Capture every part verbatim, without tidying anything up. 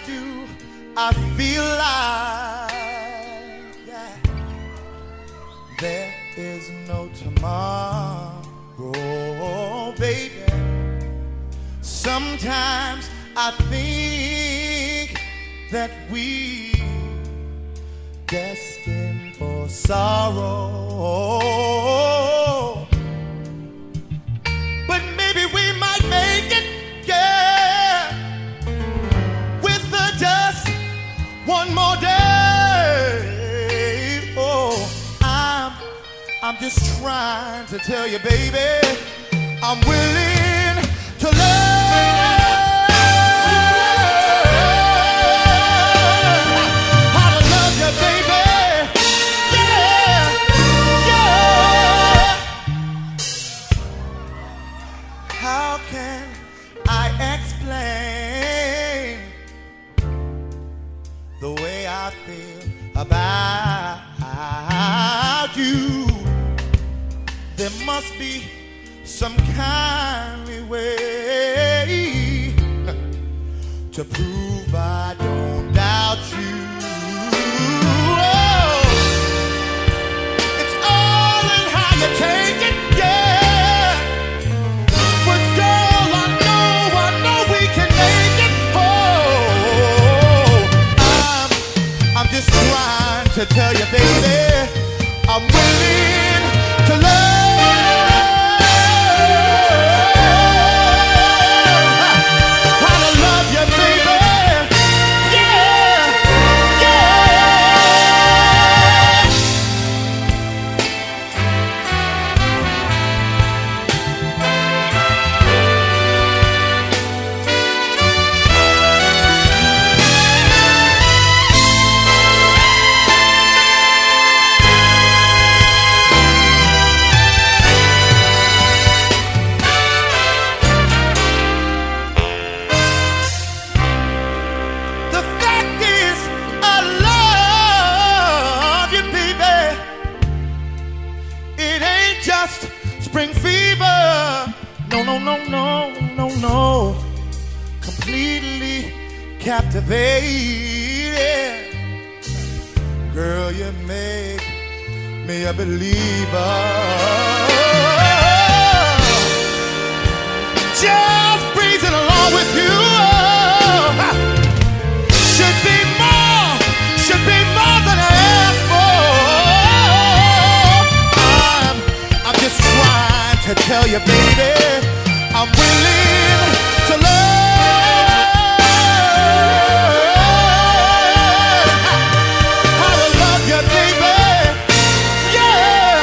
do I feel like yeah, there is no tomorrow, baby. Sometimes I think that we destined for sorrow, but maybe we might make it, yeah, with the just one more day. Oh, I'm, I'm just trying to tell you, baby, I'm willing to love. How can I explain the way I feel about you? There must be some kind of way to prove I don't doubt you. Oh, it's all in how you take it, yeah. To tell you, baby, I'm willing to love. How to love you, baby. Yeah, spring fever, no, no, no, no, no, no, completely captivated. Girl, you make me a believer. Just breezing along with you should be more, should be more than I ask for. I'm, I'm just trying to tell you, baby, I'm willing to love. How to love you, baby. Yeah,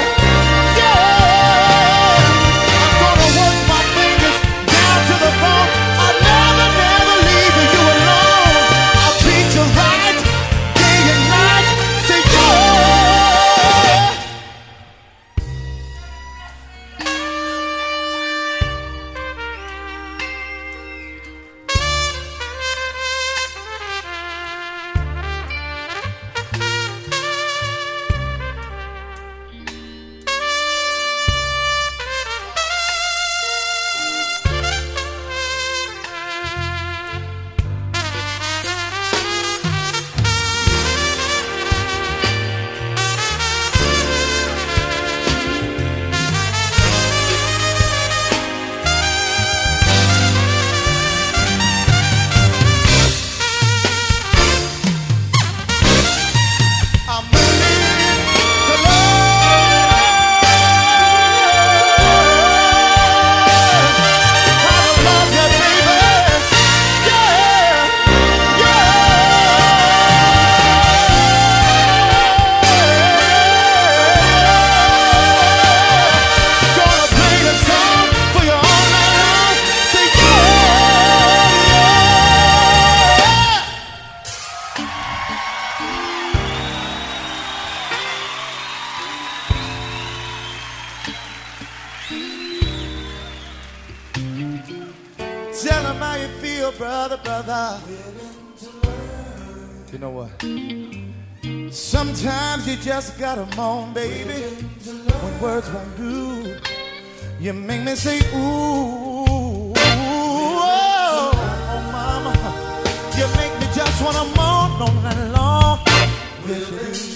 yeah. I'm gonna work my fingers down to the bone. I'll never, never leave you alone. I'll treat you right day and night. Say yeah. Tell them how you feel, brother, brother. You know what? Sometimes you just gotta moan, baby. When words won't do, you make me say, ooh, oh, oh, mama. You make me just Yes, you do.